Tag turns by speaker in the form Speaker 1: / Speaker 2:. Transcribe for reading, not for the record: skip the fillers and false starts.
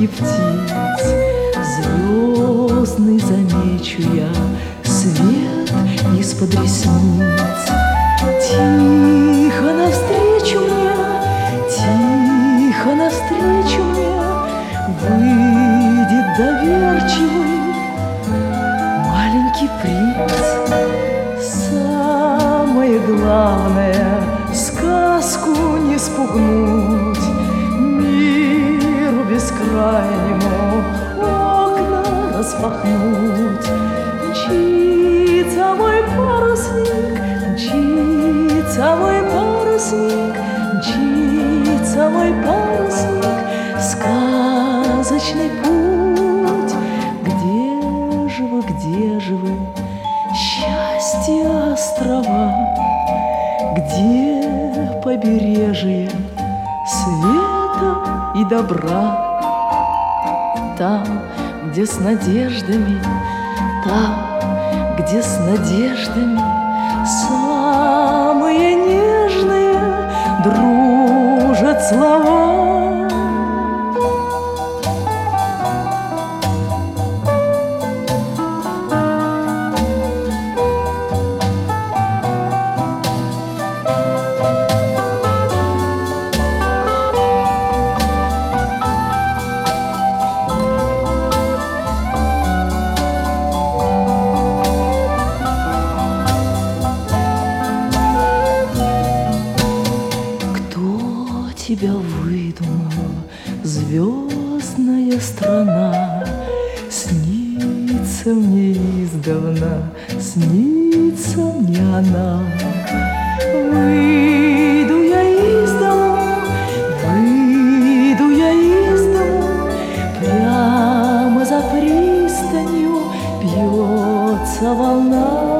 Speaker 1: крики птиц. Звездный замечу я свет из-под ресниц. Тихо навстречу мне, тихо навстречу мне выйдет доверчивый маленький принц. Самое главное — сказку не спугнуть, миру бескрайнему окна распахнуть. Мчится мой парусник, мчится мой парусник, мчится мой парусник в сказочный путь. Где же вы, счастье острова? Где побережье света и добра? Там, где с надеждами, там, где с надеждами самые нежные дружат слова. Тебя выдумала звездная страна. Снится мне издавна, снится мне она. Выйду я из дома, выйду я из дома, прямо за пристанью бьется волна.